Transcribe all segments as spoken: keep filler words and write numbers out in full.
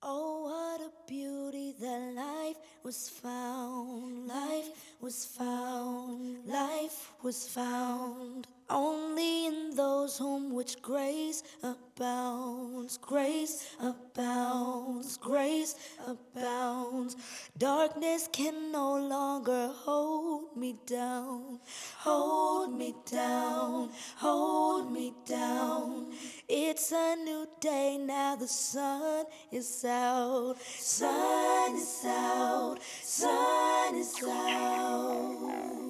Oh, what a beauty that life was found, life was found, life was found. Only in those whom which grace abounds, grace abounds, grace abounds. Darkness can no longer hold me down, hold me down, hold me down. It's a new day now, the sun is out, sun is out, sun is out.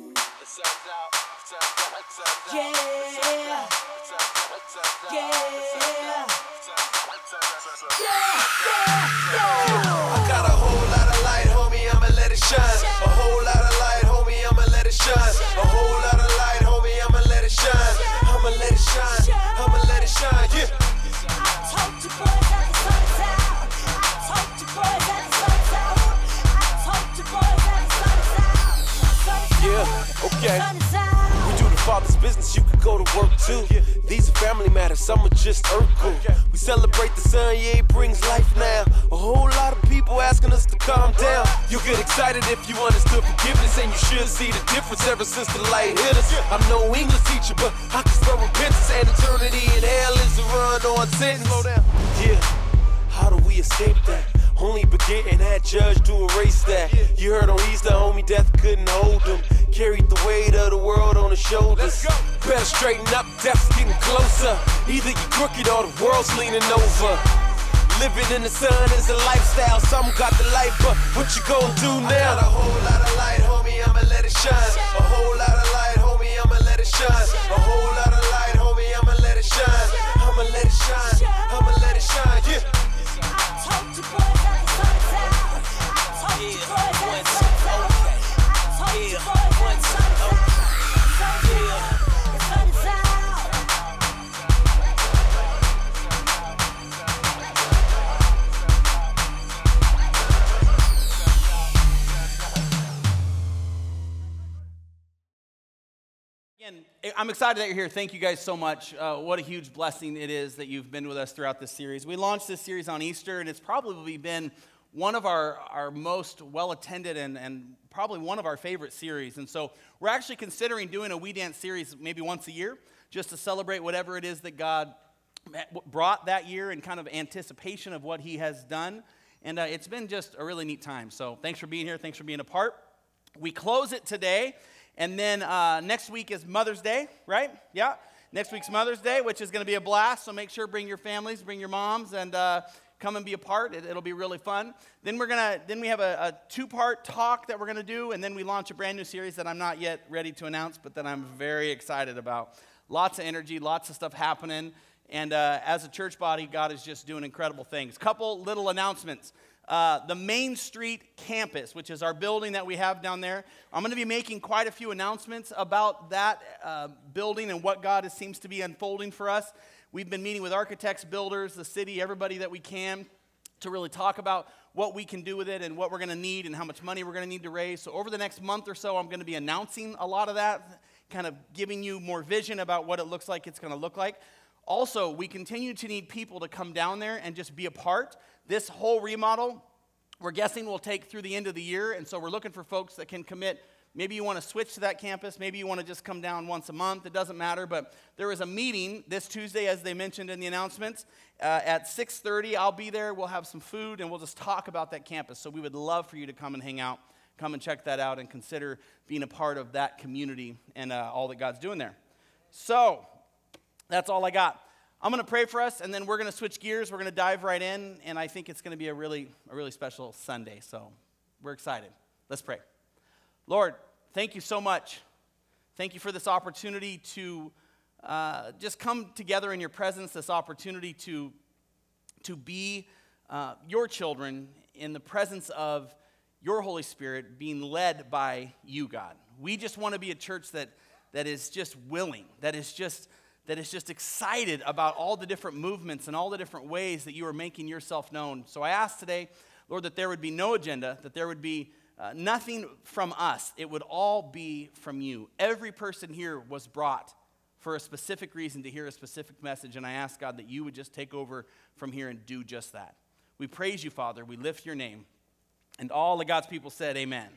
Yeah, yeah, yeah, yeah. I got a whole lot of light, homie, I'ma let it shine. A whole lot of light, homie, I'ma let it shine. A whole lot of light, homie, I'ma let it shine. I'ma let it shine, I'ma let it shine, yeah. I told you boys that the sun's out. I told you boys that the sun's out. I told you boys that the sun's out. Sun's out. Yeah, okay. Sun is out. We do the Father's business, you can go to work too. These are family matters, some are just earthquake. We celebrate the sun, yeah, it brings life now. A whole lot of people asking us to calm down. You'll get excited if you understood forgiveness, and you should see the difference ever since the light hit us. I'm no English teacher, but I can spell repentance, and eternity in hell is a run-on sentence. Yeah, how do we escape that? Only begetting that judge to erase that. You heard on Easter, homie, death couldn't hold him. Carried the weight of the world on his shoulders. Better straighten up, death's getting closer. Either you crooked or the world's leaning over. Living in the sun is a lifestyle. Some got the light, but what you gonna do now? I got a whole lot of light, homie, I'ma let it shine. A whole lot of light, homie, I'ma let it shine. A whole lot of light, homie, I'ma let it shine. I'ma let it shine, I'ma let it shine, yeah. I told you boys that the sun's out. I told you boys that the sun's out. I told you boys that the sun's out. Sun's out. The sun is out. Again, I'm excited that you're here. Thank you guys so much. Uh, what a huge blessing it is that you've been with us throughout this series. We launched this series on Easter, and it's probably been one of our, our most well-attended and, and probably one of our favorite series. And so we're actually considering doing a We Dance series maybe once a year, just to celebrate whatever it is that God brought that year in kind of anticipation of what he has done. And uh, it's been just a really neat time. So thanks for being here. Thanks for being a part. We close it today. And then uh, next week is Mother's Day, right? Yeah. Next week's Mother's Day, which is going to be a blast. So make sure bring your families, bring your moms, and uh, come and be a part. It, it'll be really fun. Then we're gonna. Then we have a, a two-part talk that we're gonna do, and then we launch a brand new series that I'm not yet ready to announce, but that I'm very excited about. Lots of energy, lots of stuff happening, and uh, as a church body, God is just doing incredible things. Couple little announcements. Uh, the Main Street campus, which is our building that we have down there. I'm going to be making quite a few announcements about that uh, building and what God is, seems to be unfolding for us. We've been meeting with architects, builders, the city, everybody that we can to really talk about what we can do with it and what we're going to need and how much money we're going to need to raise. So over the next month or so, I'm going to be announcing a lot of that, kind of giving you more vision about what it looks like it's going to look like. Also, we continue to need people to come down there and just be a part. This whole remodel, we're guessing will take through the end of the year, and so we're looking for folks that can commit. Maybe you want to switch to that campus. Maybe you want to just come down once a month. It doesn't matter, but there is a meeting this Tuesday, as they mentioned in the announcements, uh, at six thirty. I'll be there. We'll have some food, and we'll just talk about that campus. So we would love for you to come and hang out, come and check that out, and consider being a part of that community and uh, all that God's doing there. So that's all I got. I'm going to pray for us, and then we're going to switch gears. We're going to dive right in, and I think it's going to be a really, a really special Sunday. So we're excited. Let's pray. Lord, thank you so much. Thank you for this opportunity to uh, just come together in your presence, this opportunity to, to be uh, your children in the presence of your Holy Spirit, being led by you, God. We just want to be a church that, that is just willing, that is just... that is just excited about all the different movements and all the different ways that you are making yourself known. So I ask today, Lord, that there would be no agenda, that there would be uh, nothing from us. It would all be from you. Every person here was brought for a specific reason to hear a specific message, and I ask, God, that you would just take over from here and do just that. We praise you, Father. We lift your name. And all of God's people said amen.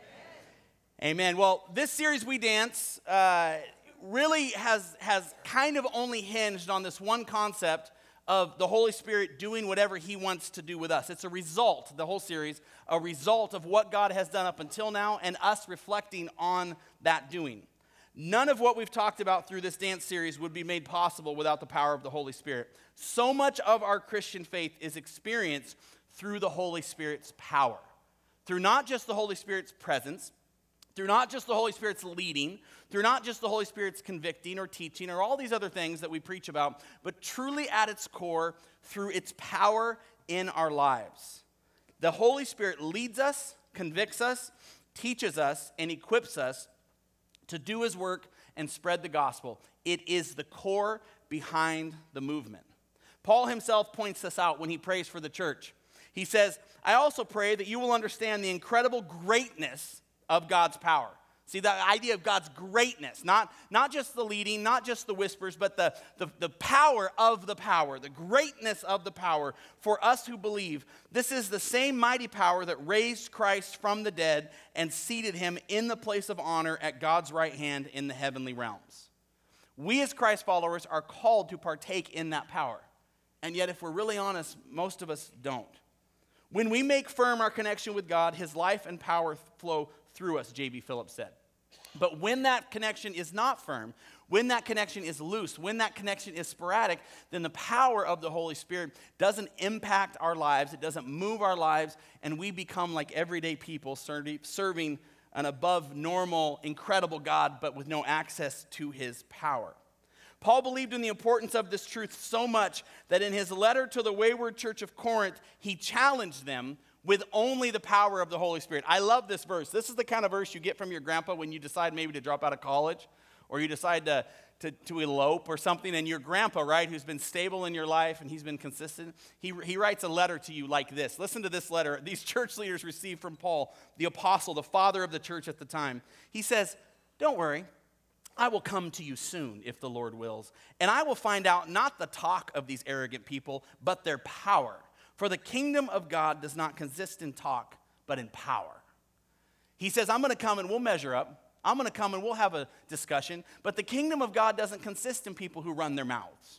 Amen. Amen. Well, this series, We Dance, uh, really has, has kind of only hinged on this one concept of the Holy Spirit doing whatever he wants to do with us. It's a result, the whole series, a result of what God has done up until now and us reflecting on that doing. None of what we've talked about through this dance series would be made possible without the power of the Holy Spirit. So much of our Christian faith is experienced through the Holy Spirit's power. Through not just the Holy Spirit's presence, through not just the Holy Spirit's leading, through not just the Holy Spirit's convicting or teaching or all these other things that we preach about, but truly at its core through its power in our lives. The Holy Spirit leads us, convicts us, teaches us, and equips us to do his work and spread the gospel. It is the core behind the movement. Paul himself points this out when he prays for the church. He says, I also pray that you will understand the incredible greatness of God's power. See, the idea of God's greatness, not, not just the leading, not just the whispers, but the, the, the power of the power, the greatness of the power for us who believe. This is the same mighty power that raised Christ from the dead and seated him in the place of honor at God's right hand in the heavenly realms. We as Christ followers are called to partake in that power. And yet, if we're really honest, most of us don't. When we make firm our connection with God, his life and power flow through us, J B Phillips said. But when that connection is not firm, when that connection is loose, when that connection is sporadic, then the power of the Holy Spirit doesn't impact our lives, it doesn't move our lives, and we become like everyday people serving an above normal, incredible God, but with no access to his power. Paul believed in the importance of this truth so much that in his letter to the wayward church of Corinth, he challenged them with only the power of the Holy Spirit. I love this verse. This is the kind of verse you get from your grandpa when you decide maybe to drop out of college or you decide to, to, to elope or something, and your grandpa, right, who's been stable in your life and he's been consistent, he, he writes a letter to you like this. Listen to this letter these church leaders received from Paul, the apostle, the father of the church at the time. He says, don't worry. I will come to you soon, if the Lord wills, and I will find out not the talk of these arrogant people, but their power. For the kingdom of God does not consist in talk, but in power. He says, I'm going to come and we'll measure up. I'm going to come and we'll have a discussion, but the kingdom of God doesn't consist in people who run their mouths.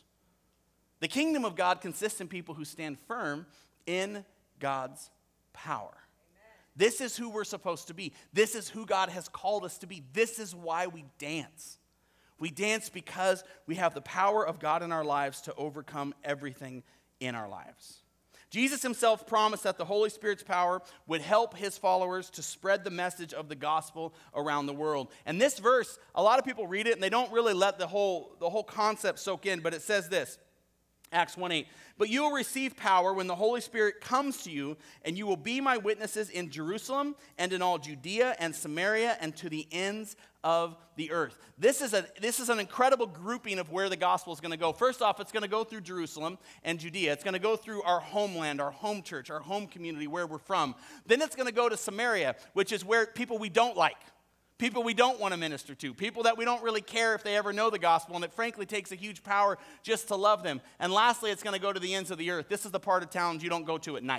The kingdom of God consists in people who stand firm in God's power. This is who we're supposed to be. This is who God has called us to be. This is why we dance. We dance because we have the power of God in our lives to overcome everything in our lives. Jesus himself promised that the Holy Spirit's power would help his followers to spread the message of the gospel around the world. And this verse, a lot of people read it and they don't really let the whole, the whole concept soak in, but it says this. Acts one eight, but you will receive power when the Holy Spirit comes to you, and you will be my witnesses in Jerusalem and in all Judea and Samaria and to the ends of the earth. This is, a, this is an incredible grouping of where the gospel is going to go. First off, it's going to go through Jerusalem and Judea. It's going to go through our homeland, our home church, our home community, where we're from. Then it's going to go to Samaria, which is where people we don't like. People we don't want to minister to, people that we don't really care if they ever know the gospel, and it frankly takes a huge power just to love them. And lastly, it's going to go to the ends of the earth. This is the part of towns you don't go to at night.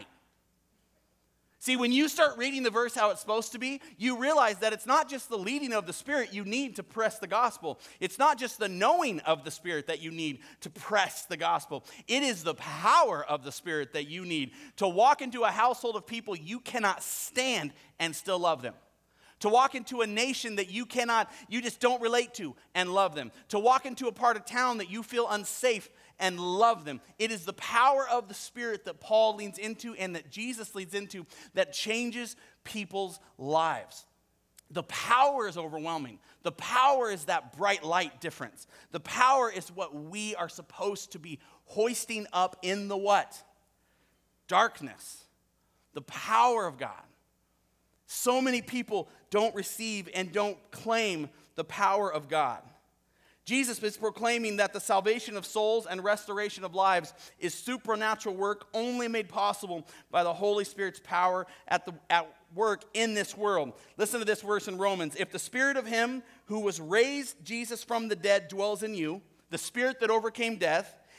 See, when you start reading the verse how it's supposed to be, you realize that it's not just the leading of the Spirit you need to press the gospel. It's not just the knowing of the Spirit that you need to press the gospel. It is the power of the Spirit that you need to walk into a household of people you cannot stand and still love them. To walk into a nation that you cannot, you just don't relate to and love them. To walk into a part of town that you feel unsafe and love them. It is the power of the Spirit that Paul leans into and that Jesus leads into that changes people's lives. The power is overwhelming. The power is that bright light difference. The power is what we are supposed to be hoisting up in the what? Darkness. The power of God. So many people don't receive and don't claim the power of God. Jesus is proclaiming that the salvation of souls and restoration of lives is supernatural work only made possible by the Holy Spirit's power at, the, at work in this world. Listen to this verse in Romans. If the spirit of him who was raised Jesus from the dead dwells in you, the spirit that overcame death,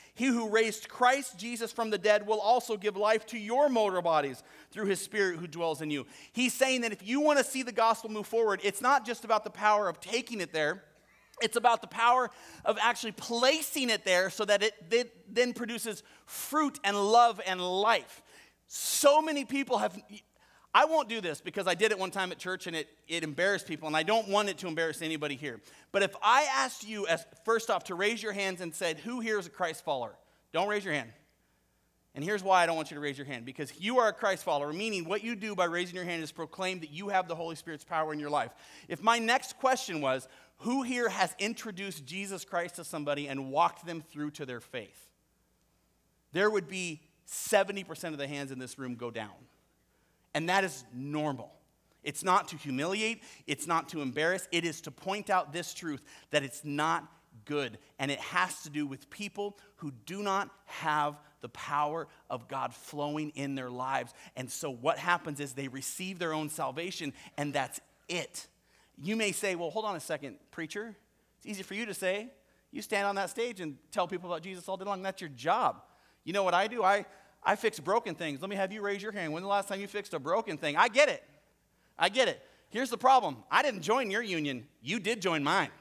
He who raised Christ Jesus from the dead will also give life to your mortal bodies through his Spirit who dwells in you. He's saying that if you want to see the gospel move forward, it's not just about the power of taking it there. It's about the power of actually placing it there so that it then produces fruit and love and life. So many people have... I won't do this because I did it one time at church and it, it embarrassed people, and I don't want it to embarrass anybody here. But if I asked you, as first off, to raise your hands and said, who here is a Christ follower? Don't raise your hand. And here's why I don't want you to raise your hand. Because you are a Christ follower, meaning what you do by raising your hand is proclaim that you have the Holy Spirit's power in your life. If my next question was, who here has introduced Jesus Christ to somebody and walked them through to their faith? There would be seventy percent of the hands in this room go down. And that is normal. It's not to humiliate. It's not to embarrass. It is to point out this truth that it's not good. And it has to do with people who do not have the power of God flowing in their lives. And so what happens is they receive their own salvation, and that's it. You may say, well, hold on a second, preacher. It's easy for you to say. You stand on that stage and tell people about Jesus all day long. That's your job. You know what I do? I... I fix broken things. Let me have you raise your hand. When's the last time you fixed a broken thing? I get it. I get it. Here's the problem. I didn't join your union. You did join mine.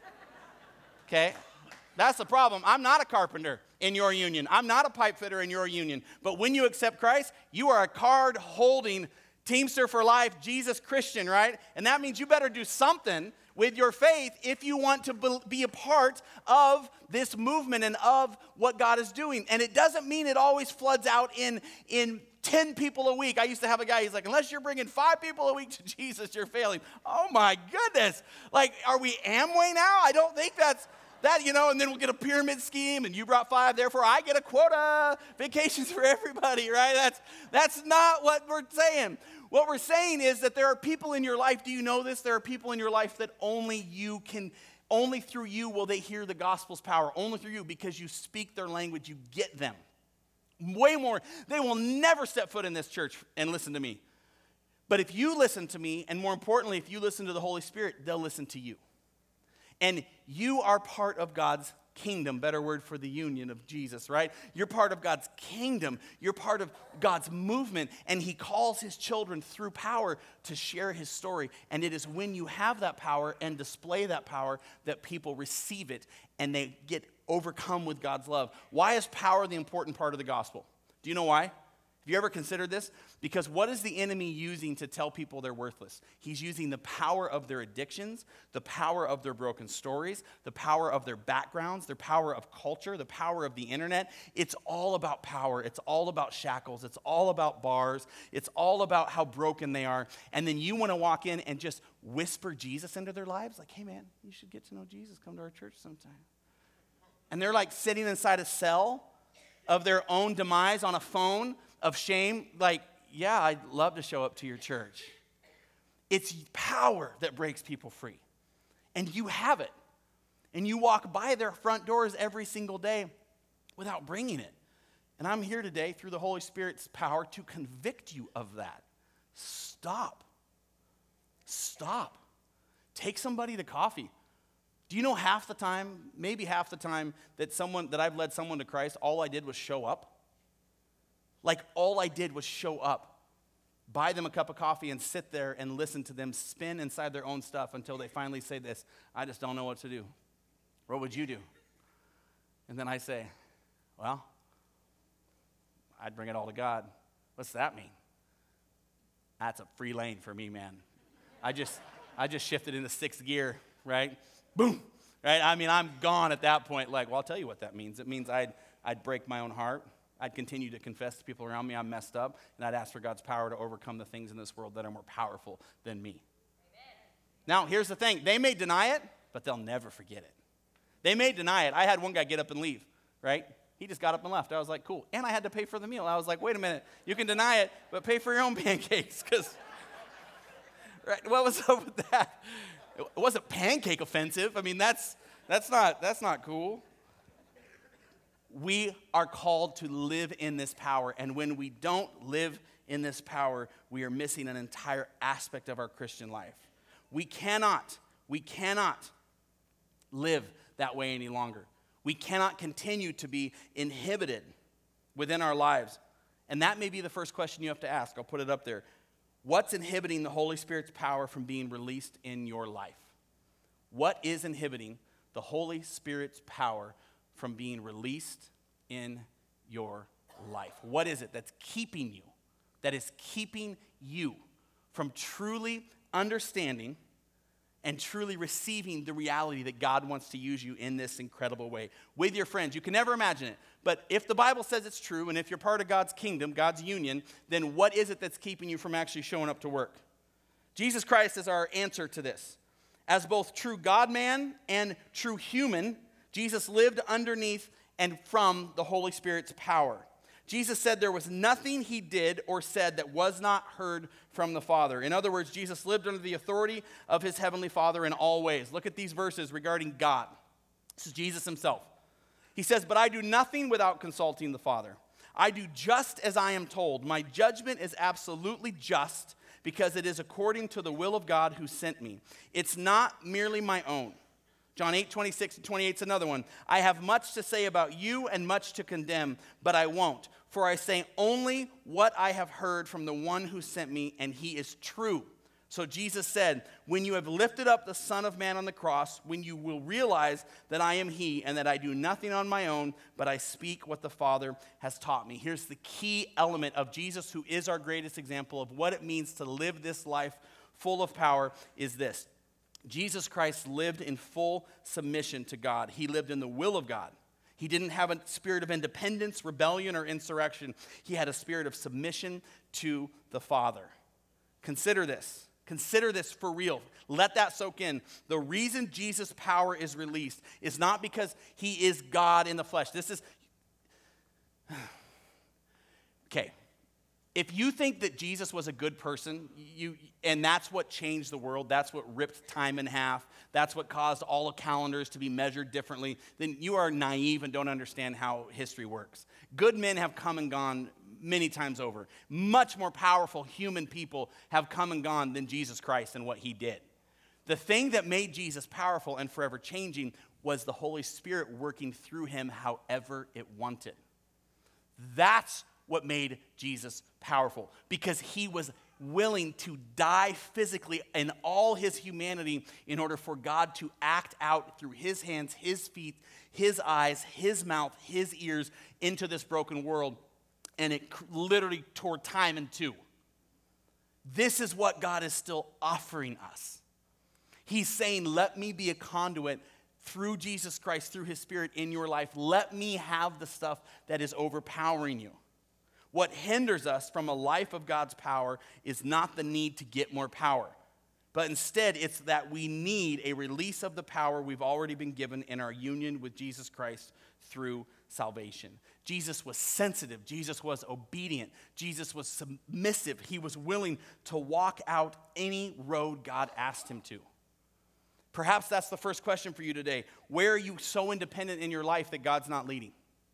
Okay? That's the problem. I'm not a carpenter in your union. I'm not a pipe fitter in your union. But when you accept Christ, you are a card-holding Teamster for life, Jesus Christian, right? And that means you better do something with your faith if you want to be a part of this movement and of what God is doing. And it doesn't mean it always floods out in, in ten people a week. I used to have a guy, he's like, unless you're bringing five people a week to Jesus, you're failing. Oh my goodness. Like, are we Amway now? I don't think that's that, you know, and then we'll get a pyramid scheme, and you brought five, therefore I get a quota, vacations for everybody, right? That's, that's not what we're saying. What we're saying is that there are people in your life, do you know this? There are people in your life that only you can, only through you will they hear the gospel's power. Only through you, because you speak their language, you get them. Way more. They will never step foot in this church and listen to me. But if you listen to me, and more importantly, if you listen to the Holy Spirit, they'll listen to you. And you are part of God's kingdom, better word for the union of Jesus, right? You're part of God's kingdom. You're part of God's movement, and he calls his children through power to share his story. And it is when you have that power and display that power that people receive it and they get overcome with God's love. Why is power the important part of the gospel? Do you know why? Have you ever considered this? Because what is the enemy using to tell people they're worthless? He's using the power of their addictions, the power of their broken stories, the power of their backgrounds, their power of culture, the power of the internet. It's all about power. It's all about shackles. It's all about bars. It's all about how broken they are. And then you want to walk in and just whisper Jesus into their lives? Like, hey man, you should get to know Jesus. Come to our church sometime. And they're like sitting inside a cell of their own demise on a phone of shame, like, yeah, I'd love to show up to your church. It's power that breaks people free. And you have it. And you walk by their front doors every single day without bringing it. And I'm here today through the Holy Spirit's power to convict you of that. Stop. Stop. Take somebody to coffee. Do you know half the time, maybe half the time that someone that I've led someone to Christ, all I did was show up? Like, all I did was show up, buy them a cup of coffee, and sit there and listen to them spin inside their own stuff until they finally say this, I just don't know what to do. What would you do? And then I say, well, I'd bring it all to God. What's that mean? That's a free lane for me, man. I just, I just shifted into sixth gear, right? Boom, right? I mean, I'm gone at that point. Like, well, I'll tell you what that means. It means I'd, I'd break my own heart. I'd continue to confess to people around me I'm messed up, and I'd ask for God's power to overcome the things in this world that are more powerful than me. Amen. Now, here's the thing. They may deny it, but they'll never forget it. They may deny it. I had one guy get up and leave, right? He just got up and left. I was like, cool. And I had to pay for the meal. I was like, wait a minute. You can deny it, but pay for your own pancakes, because, right? What was up with that? It wasn't pancake offensive. I mean, that's that's not that's not cool. We are called to live in this power, and when we don't live in this power, we are missing an entire aspect of our Christian life. We cannot, we cannot live that way any longer. We cannot continue to be inhibited within our lives. And that may be the first question you have to ask. I'll put it up there. What's inhibiting the Holy Spirit's power from being released in your life? What is inhibiting the Holy Spirit's power from being released in your life? What is it that's keeping you, that is keeping you from truly understanding and truly receiving the reality that God wants to use you in this incredible way with your friends? You can never imagine it. But if the Bible says it's true, and if you're part of God's kingdom, God's union, then what is it that's keeping you from actually showing up to work? Jesus Christ is our answer to this. As both true God-man and true human, Jesus lived underneath and from the Holy Spirit's power. Jesus said there was nothing he did or said that was not heard from the Father. In other words, Jesus lived under the authority of his heavenly Father in all ways. Look at these verses regarding God. This is Jesus himself. He says, "But I do nothing without consulting the Father. I do just as I am told. My judgment is absolutely just because it is according to the will of God who sent me. It's not merely my own." John eight, twenty-six and twenty-eight is another one. "I have much to say about you and much to condemn, but I won't. For I say only what I have heard from the one who sent me, and he is true." So Jesus said, "When you have lifted up the Son of Man on the cross, when you will realize that I am he, and that I do nothing on my own, but I speak what the Father has taught me." Here's the key element of Jesus, who is our greatest example of what it means to live this life full of power, is this. Jesus Christ lived in full submission to God. He lived in the will of God. He didn't have a spirit of independence, rebellion, or insurrection. He had a spirit of submission to the Father. Consider this. Consider this for real. Let that soak in. The reason Jesus' power is released is not because he is God in the flesh. This is... Okay. If you think that Jesus was a good person, you, and that's what changed the world, that's what ripped time in half, that's what caused all the calendars to be measured differently, then you are naive and don't understand how history works. Good men have come and gone many times over. Much more powerful human people have come and gone than Jesus Christ and what he did. The thing that made Jesus powerful and forever changing was the Holy Spirit working through him however it wanted. That's what made Jesus powerful, because he was willing to die physically in all his humanity in order for God to act out through his hands, his feet, his eyes, his mouth, his ears into this broken world. And it literally tore time in two. This is what God is still offering us. He's saying, let me be a conduit through Jesus Christ, through his Spirit in your life. Let me have the stuff that is overpowering you. What hinders us from a life of God's power is not the need to get more power, but instead it's that we need a release of the power we've already been given in our union with Jesus Christ through salvation. Jesus was sensitive. Jesus was obedient. Jesus was submissive. He was willing to walk out any road God asked him to. Perhaps that's the first question for you today. Where are you so independent in your life that God's not leading?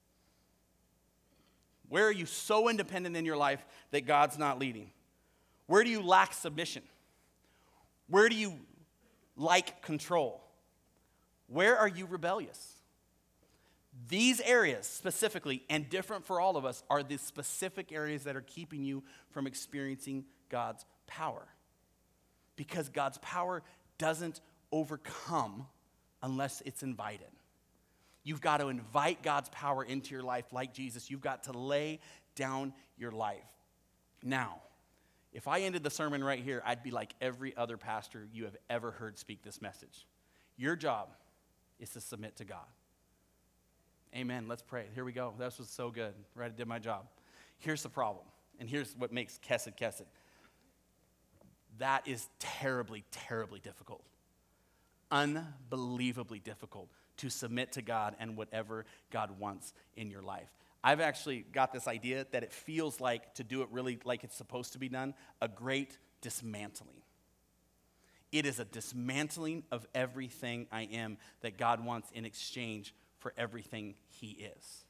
Where are you so independent in your life that God's not leading? Where do you lack submission? Where do you like control? Where are you rebellious? These areas specifically, and different for all of us, are the specific areas that are keeping you from experiencing God's power. Because God's power doesn't overcome unless it's invited. You've got to invite God's power into your life like Jesus. You've got to lay down your life. Now, if I ended the sermon right here, I'd be like every other pastor you have ever heard speak this message. Your job is to submit to God. Amen. Let's pray. Here we go. That was so good. Right, I did my job. Here's the problem, and here's what makes Kesed Kesed. That is terribly, terribly difficult. Unbelievably difficult to submit to God and whatever God wants in your life. I've actually got this idea that it feels like, to do it really like it's supposed to be done, a great dismantling. It is a dismantling of everything I am that God wants in exchange for everything he is.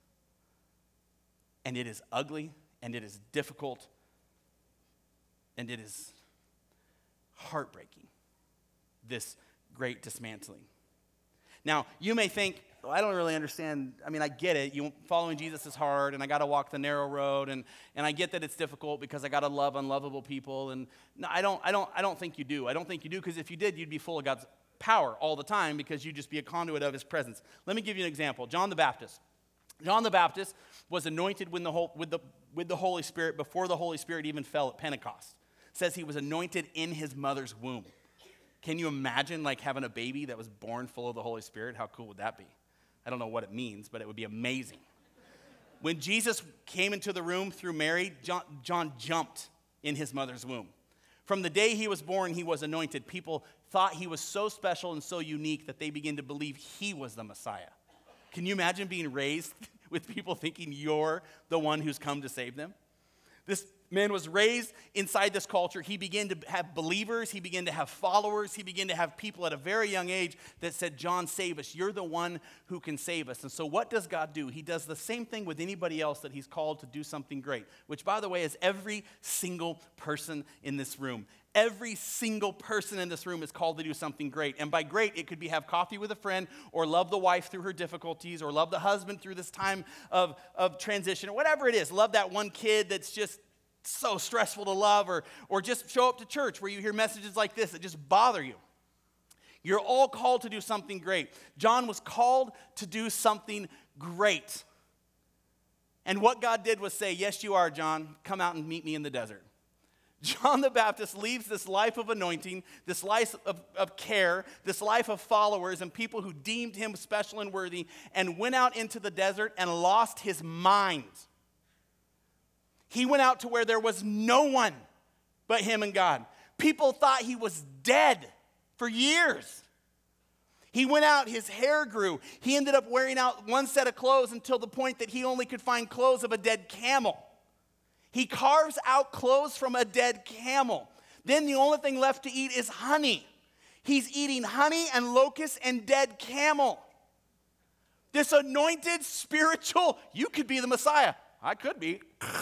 And it is ugly, and it is difficult, and it is heartbreaking, this great dismantling. Now, you may think, I don't really understand. I mean, I get it. You following Jesus is hard, and I got to walk the narrow road, and, and I get that it's difficult because I got to love unlovable people. And no, I don't, I don't, I don't think you do. I don't think you do, because if you did, you'd be full of God's power all the time, because you'd just be a conduit of his presence. Let me give you an example. John the Baptist. John the Baptist was anointed with the, whole, with the, with the Holy Spirit before the Holy Spirit even fell at Pentecost. It says he was anointed in his mother's womb. Can you imagine like having a baby that was born full of the Holy Spirit? How cool would that be? I don't know what it means, but it would be amazing. When Jesus came into the room through Mary, John, John jumped in his mother's womb. From the day he was born, he was anointed. People thought he was so special and so unique that they began to believe he was the Messiah. Can you imagine being raised with people thinking you're the one who's come to save them? This man was raised inside this culture. He began to have believers. He began to have followers. He began to have people at a very young age that said, John, save us. You're the one who can save us. And so what does God do? He does the same thing with anybody else that he's called to do something great, which, by the way, is every single person in this room. Every single person in this room is called to do something great. And by great, it could be have coffee with a friend, or love the wife through her difficulties, or love the husband through this time of, of transition, or whatever it is. Love that one kid that's just so stressful to love, or, or just show up to church where you hear messages like this that just bother you. You're all called to do something great. John was called to do something great. And what God did was say, yes, you are, John. Come out and meet me in the desert. John the Baptist leaves this life of anointing, this life of, of care, this life of followers and people who deemed him special and worthy, and went out into the desert and lost his mind. He went out to where there was no one but him and God. People thought he was dead for years. He went out, his hair grew. He ended up wearing out one set of clothes until the point that he only could find clothes of a dead camel. He carves out clothes from a dead camel. Then the only thing left to eat is honey. He's eating honey and locusts and dead camel. This anointed, spiritual, you could be the Messiah. I could be.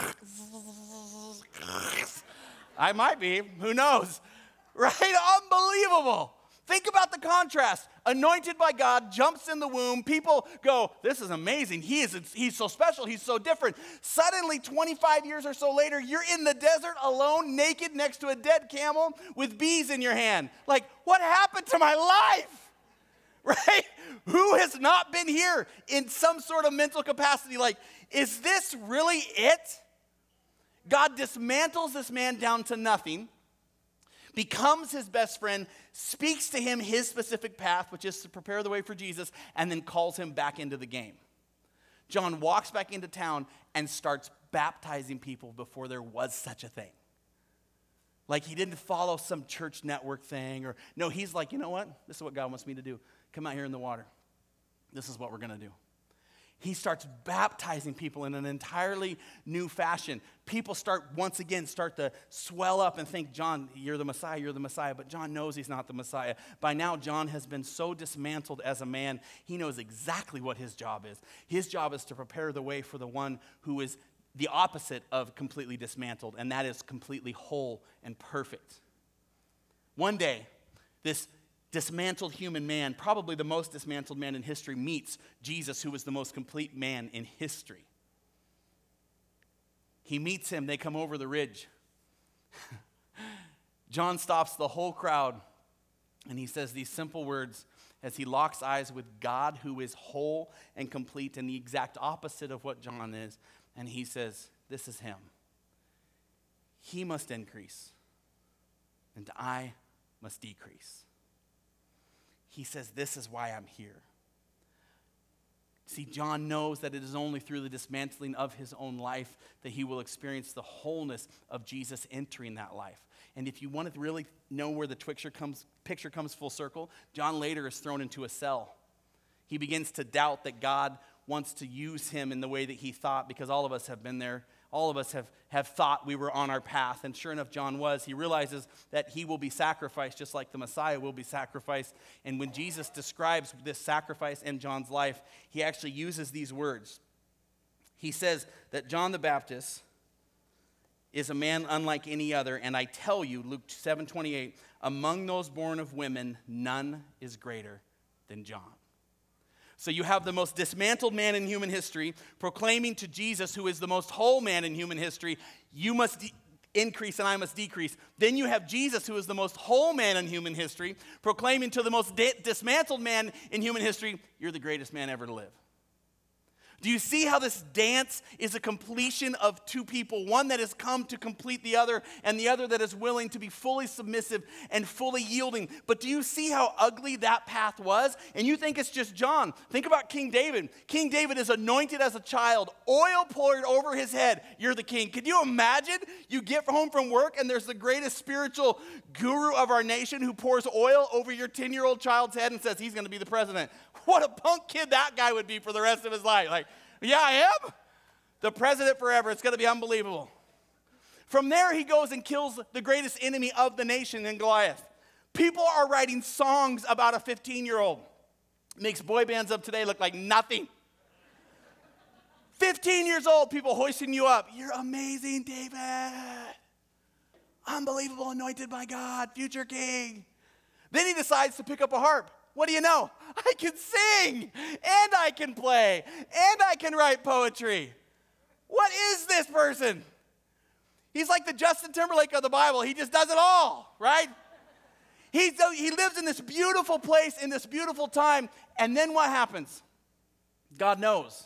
I might be. Who knows? Right? Unbelievable. Think about the contrast. Anointed by God, jumps in the womb. People go, this is amazing. He is, he's so special. He's so different. Suddenly, twenty-five years or so later, you're in the desert alone, naked, next to a dead camel with bees in your hand. Like, what happened to my life? Right? Who has not been here in some sort of mental capacity? Like, is this really it? God dismantles this man down to nothing, becomes his best friend, speaks to him his specific path, which is to prepare the way for Jesus, and then calls him back into the game. John walks back into town and starts baptizing people before there was such a thing. Like, he didn't follow some church network thing, or no, he's like, you know what? This is what God wants me to do. Come out here in the water. This is what we're going to do. He starts baptizing people in an entirely new fashion. People start, once again, start to swell up and think, John, you're the Messiah, you're the Messiah. But John knows he's not the Messiah. By now, John has been so dismantled as a man, he knows exactly what his job is. His job is to prepare the way for the one who is the opposite of completely dismantled, and that is completely whole and perfect. One day, this dismantled human man, probably the most dismantled man in history, meets Jesus, who was the most complete man in history. He meets him. They come over the ridge. John stops the whole crowd, and he says these simple words as he locks eyes with God, who is whole and complete, and the exact opposite of what John is. And he says, this is him. He must increase, and I must decrease. He says, this is why I'm here. See, John knows that it is only through the dismantling of his own life that he will experience the wholeness of Jesus entering that life. And if you want to really know where the picture comes, picture comes full circle, John later is thrown into a cell. He begins to doubt that God wants to use him in the way that he thought, because all of us have been there. All of us have, have thought we were on our path, and sure enough, John was. He realizes that he will be sacrificed just like the Messiah will be sacrificed. And when Jesus describes this sacrifice in John's life, he actually uses these words. He says that John the Baptist is a man unlike any other, and I tell you, Luke seven twenty-eight, among those born of women, none is greater than John. So you have the most dismantled man in human history proclaiming to Jesus, who is the most whole man in human history, you must de- increase and I must decrease. Then you have Jesus, who is the most whole man in human history, proclaiming to the most di- dismantled man in human history, you're the greatest man ever to live. Do you see how this dance is a completion of two people? One that has come to complete the other, and the other that is willing to be fully submissive and fully yielding. But do you see how ugly that path was? And you think it's just John. Think about King David. King David is anointed as a child, oil poured over his head. You're the king. Could you imagine? You get home from work, and there's the greatest spiritual guru of our nation who pours oil over your ten-year-old child's head and says he's going to be the president. What a punk kid that guy would be for the rest of his life. Like, yeah, I am. The president forever. It's going to be unbelievable. From there, he goes and kills the greatest enemy of the nation in Goliath. People are writing songs about a fifteen-year-old. Makes boy bands of today look like nothing. fifteen years old, people hoisting you up. You're amazing, David. Unbelievable, anointed by God, future king. Then he decides to pick up a harp. What do you know? I can sing, and I can play, and I can write poetry. What is this person? He's like the Justin Timberlake of the Bible. He just does it all, right? He's, he lives in this beautiful place, in this beautiful time, and then what happens? God knows.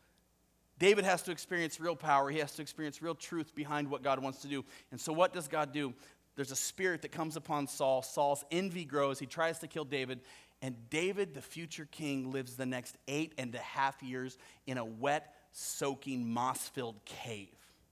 David has to experience real power. He has to experience real truth behind what God wants to do. And so what does God do? There's a spirit that comes upon Saul. Saul's envy grows. He tries to kill David. And David, the future king, lives the next eight and a half years in a wet, soaking, moss-filled cave,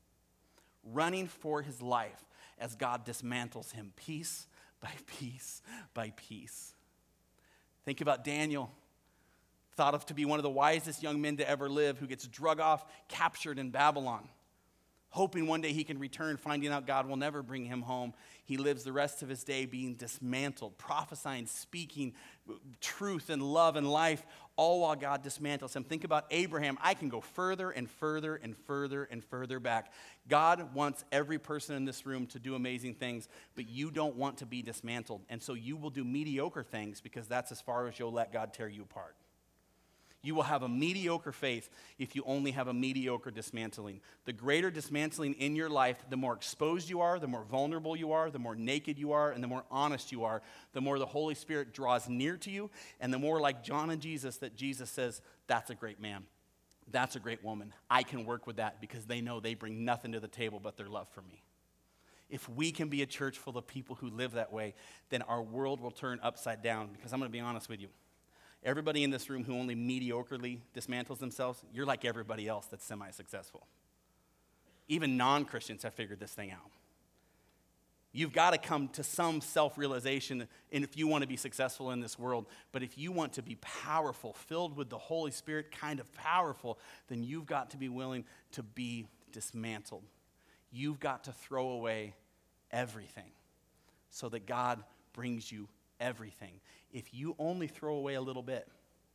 running for his life as God dismantles him piece by piece by piece. Think about Daniel, thought of to be one of the wisest young men to ever live, who gets drug off, captured in Babylon, hoping one day he can return, finding out God will never bring him home. He lives the rest of his day being dismantled, prophesying, speaking truth and love and life, all while God dismantles him. Think about Abraham. I can go further and further and further and further back. God wants every person in this room to do amazing things, but you don't want to be dismantled. And so you will do mediocre things because that's as far as you'll let God tear you apart. You will have a mediocre faith if you only have a mediocre dismantling. The greater dismantling in your life, the more exposed you are, the more vulnerable you are, the more naked you are, and the more honest you are, the more the Holy Spirit draws near to you, and the more like John and Jesus that Jesus says, that's a great man. That's a great woman. I can work with that because they know they bring nothing to the table but their love for me. If we can be a church full of people who live that way, then our world will turn upside down, because I'm going to be honest with you. Everybody in this room who only mediocrely dismantles themselves, you're like everybody else that's semi-successful. Even non-Christians have figured this thing out. You've got to come to some self-realization and if you want to be successful in this world. But if you want to be powerful, filled with the Holy Spirit, kind of powerful, then you've got to be willing to be dismantled. You've got to throw away everything so that God brings you everything. If you only throw away a little bit,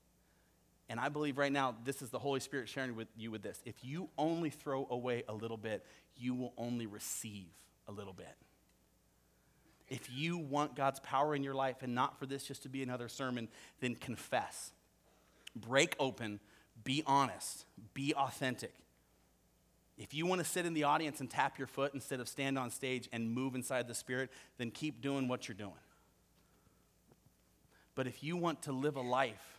and I believe right now this is the Holy Spirit sharing with you with this. If you only throw away a little bit, you will only receive a little bit. If you want God's power in your life and not for this just to be another sermon, then confess. Break open, be honest, be authentic. If you want to sit in the audience and tap your foot instead of stand on stage and move inside the Spirit, then keep doing what you're doing. But if you want to live a life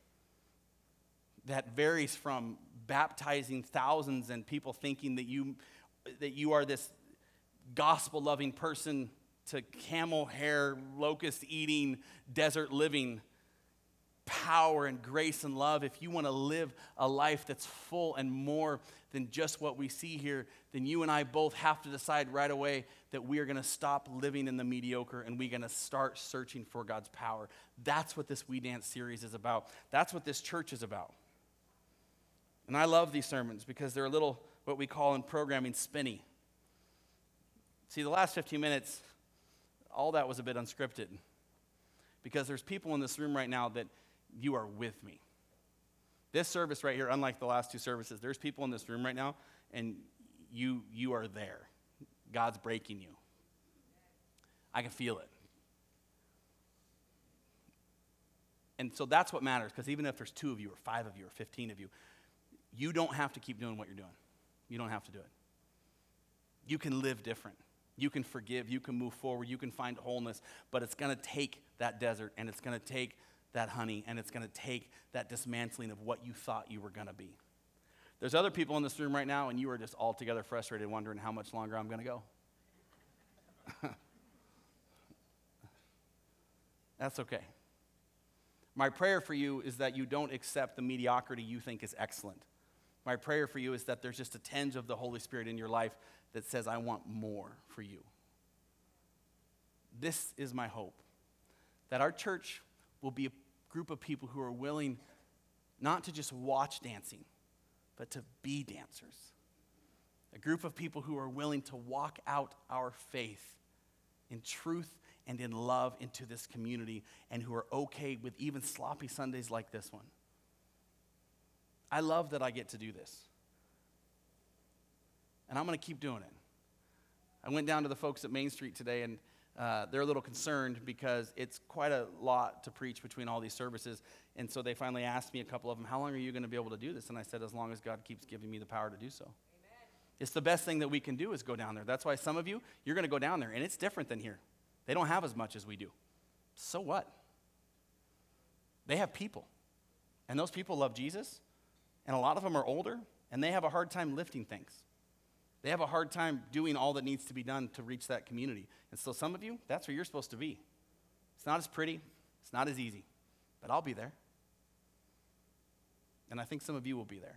that varies from baptizing thousands and people thinking that you that you are this gospel-loving person to camel hair, locust-eating, desert-living power and grace and love, if you want to live a life that's full and more than just what we see here, then you and I both have to decide right away that we are going to stop living in the mediocre and we're going to start searching for God's power. That's what this We Dance series is about. That's what this church is about. And I love these sermons because they're a little, what we call in programming, spinny. See, the last fifteen minutes, all that was a bit unscripted because there's people in this room right now that you are with me. This service right here, unlike the last two services, there's people in this room right now, and you you are there. God's breaking you. I can feel it. And so that's what matters, because even if there's two of you or five of you or fifteen of you, you don't have to keep doing what you're doing. You don't have to do it. You can live different. You can forgive. You can move forward. You can find wholeness. But it's going to take that desert, and it's going to take that honey, and it's going to take that dismantling of what you thought you were going to be. There's other people in this room right now, and you are just altogether frustrated, wondering how much longer I'm going to go. That's okay. My prayer for you is that you don't accept the mediocrity you think is excellent. My prayer for you is that there's just a tinge of the Holy Spirit in your life that says, I want more for you. This is my hope, that our church will be a group of people who are willing not to just watch dancing, but to be dancers. A group of people who are willing to walk out our faith in truth and in love into this community, and who are okay with even sloppy Sundays like this one. I love that I get to do this. And I'm going to keep doing it. I went down to the folks at Main Street today, and uh, they're a little concerned because it's quite a lot to preach between all these services. And so they finally asked me, a couple of them, how long are you going to be able to do this? And I said, as long as God keeps giving me the power to do so. Amen. It's the best thing that we can do is go down there. That's why some of you, you're going to go down there, and it's different than here. They don't have as much as we do. So what? They have people. And those people love Jesus. And a lot of them are older. And they have a hard time lifting things. They have a hard time doing all that needs to be done to reach that community. And so some of you, that's where you're supposed to be. It's not as pretty. It's not as easy. But I'll be there. And I think some of you will be there.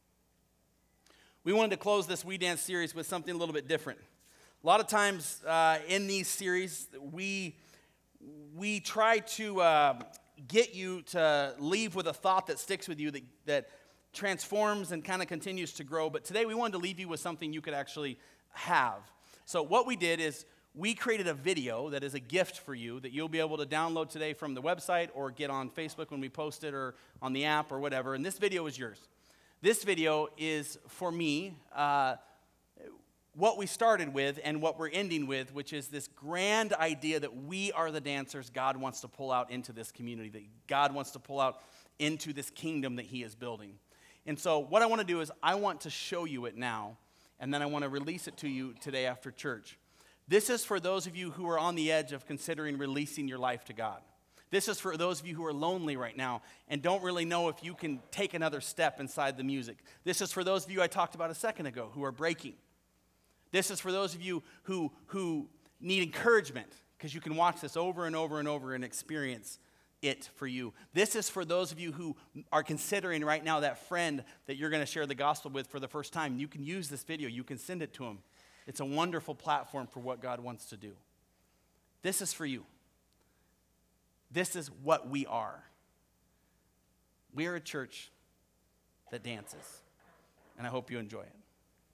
We wanted to close this We Dance series with something a little bit different. A lot of times uh, in these series, we, we try to uh, get you to leave with a thought that sticks with you, that, that transforms and kind of continues to grow. But today we wanted to leave you with something you could actually have. So what we did is we created a video that is a gift for you that you'll be able to download today from the website or get on Facebook when we post it, or on the app or whatever. And this video is yours. This video is for me, uh, what we started with and what we're ending with, which is this grand idea that we are the dancers God wants to pull out into this community, that God wants to pull out into this kingdom that he is building. And so what I want to do is I want to show you it now, and then I want to release it to you today after church. This is for those of you who are on the edge of considering releasing your life to God. This is for those of you who are lonely right now and don't really know if you can take another step inside the music. This is for those of you I talked about a second ago who are breaking. This is for those of you who, who need encouragement, because you can watch this over and over and over and experience it for you. This is for those of you who are considering right now that friend that you're going to share the gospel with for the first time. You can use this video. You can send it to them. It's a wonderful platform for what God wants to do. This is for you. This is what we are. We are a church that dances, and I hope you enjoy it.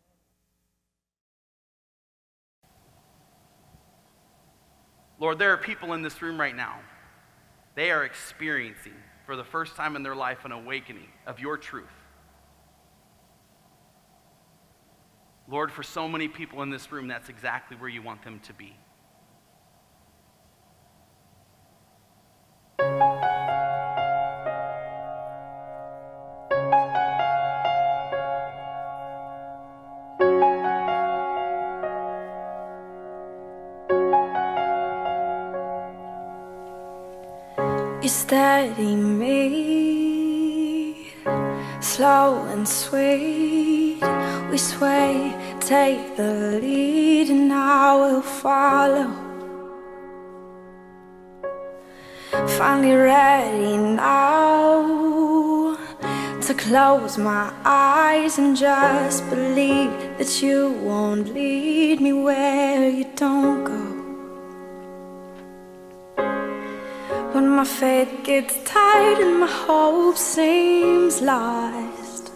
Lord, there are people in this room right now. They are experiencing, for the first time in their life, an awakening of your truth. Lord, for so many people in this room, that's exactly where you want them to be. You steady me, slow and sweet. We sway, take the lead, and I will follow. Finally ready now to close my eyes and just believe that you won't lead me where you don't go. When my faith gets tired and my hope seems lost,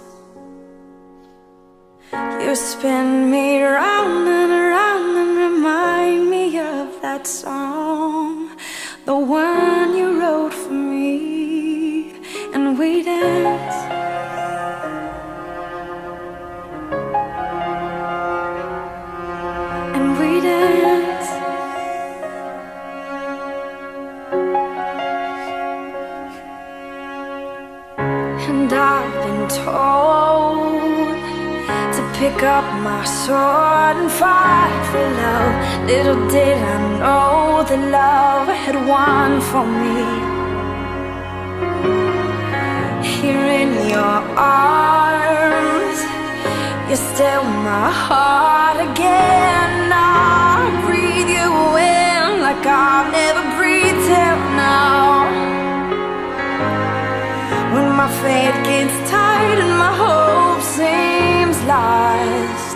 you spin me round and around and remind me of that song, the one you wrote for me, and we dance. And we dance. And I've been told to pick up my sword and fight for love. Little did I know that love had won for me. Here in your arms, you're still my heart again. I breathe you in like I've never breathed till now. When my faith gets tired and my hope seems lost,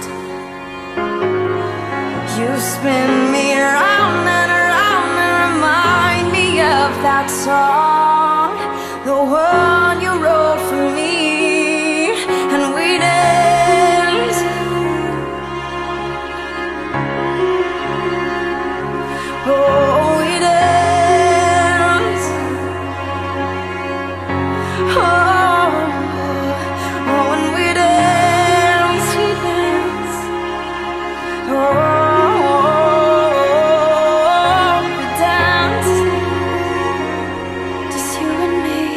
you spin me around and around and remind me of that song, the one you wrote for me, and we dance. Oh, we dance. Oh, oh, when we dance, we dance. Oh, we dance, just you and me.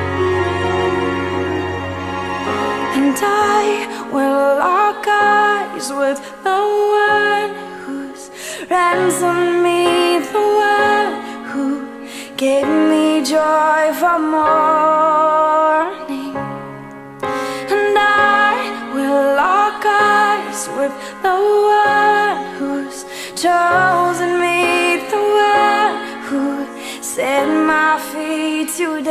And I will lock eyes with the one who's ransomed me, the one who gave me joy for morning. And I will lock eyes with the one who's chosen me, the one who set my feet to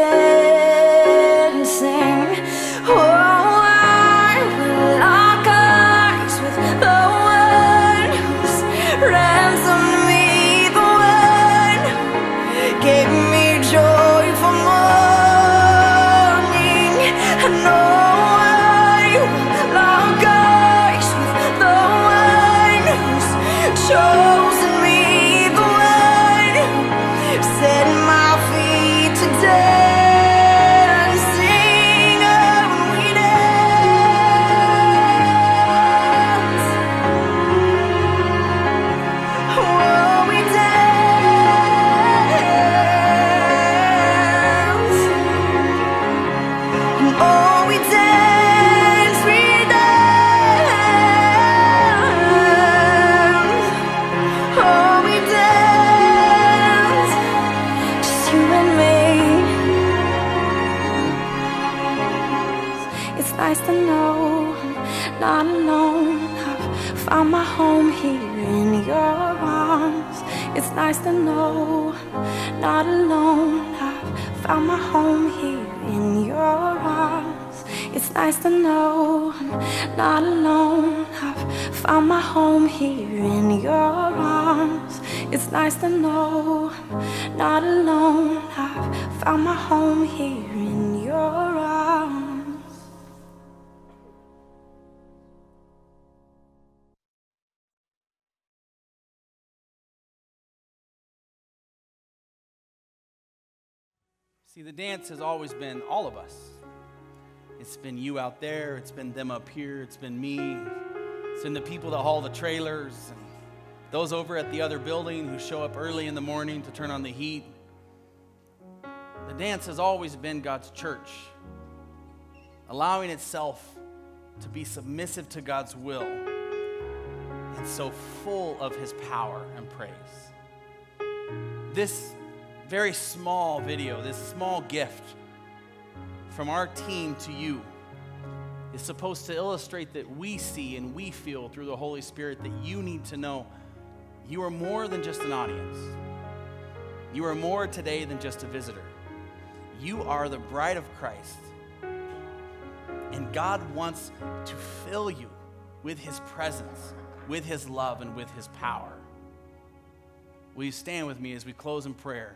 dancing. Oh, I will lock eyes with the one who's ransomed me, the one who gave me joy for morning. And oh, I will lock eyes with the one who's chosen me, the one who set my feet to dancing. Oh, when we dance, oh, we dance, oh, we dance, we dance, oh, we dance, just you and me. It's nice to know I'm not alone. I've found my home here in your arms. It's nice to know I'm not alone. I've found my home here in your arms. It's nice to know I'm not alone. I've found my home here in your arms. It's nice to know I'm not alone. I've found my home here in your arms. See, the dance has always been all of us. It's been you out there, it's been them up here, it's been me, it's been the people that haul the trailers, and those over at the other building who show up early in the morning to turn on the heat. The dance has always been God's church, allowing itself to be submissive to God's will and so full of his power and praise. This very small video, this small gift from our team to you is supposed to illustrate that we see and we feel through the Holy Spirit that you need to know you are more than just an audience. You are more today than just a visitor. You are the bride of Christ. And God wants to fill you with his presence, with his love, and with his power. Will you stand with me as we close in prayer?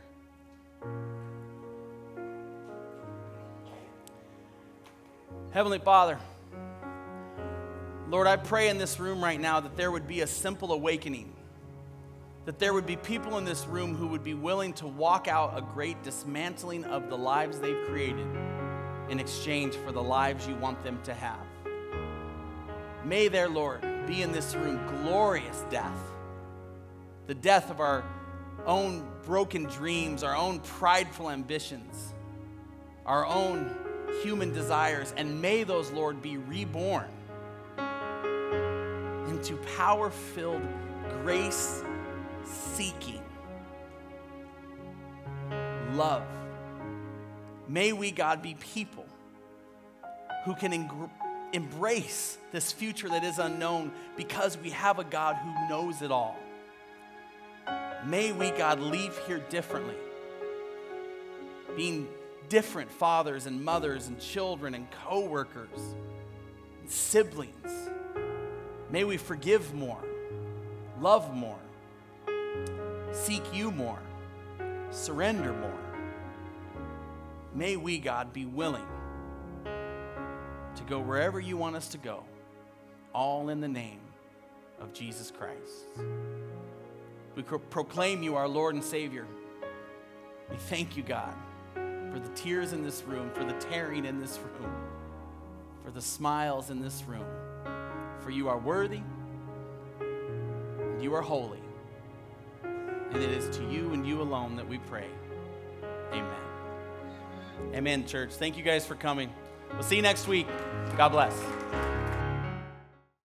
Heavenly Father, Lord, I pray in this room right now that there would be a simple awakening, that there would be people in this room who would be willing to walk out a great dismantling of the lives they've created in exchange for the lives you want them to have. May there, Lord, be in this room glorious death, the death of our own broken dreams, our own prideful ambitions, our own human desires, and may those, Lord, be reborn into power-filled, grace-seeking love. May we, God, be people who can eng- embrace this future that is unknown because we have a God who knows it all. May we, God, leave here differently, being different fathers and mothers and children and co-workers and siblings. May we forgive more, love more, seek you more, surrender more. May we, God, be willing to go wherever you want us to go, all in the name of Jesus Christ. We pro- proclaim you our Lord and Savior. We thank you, God, for the tears in this room, for the tearing in this room, for the smiles in this room. For you are worthy, and you are holy, and it is to you and you alone that we pray. Amen. Amen, church. Thank you guys for coming. We'll see you next week. God bless.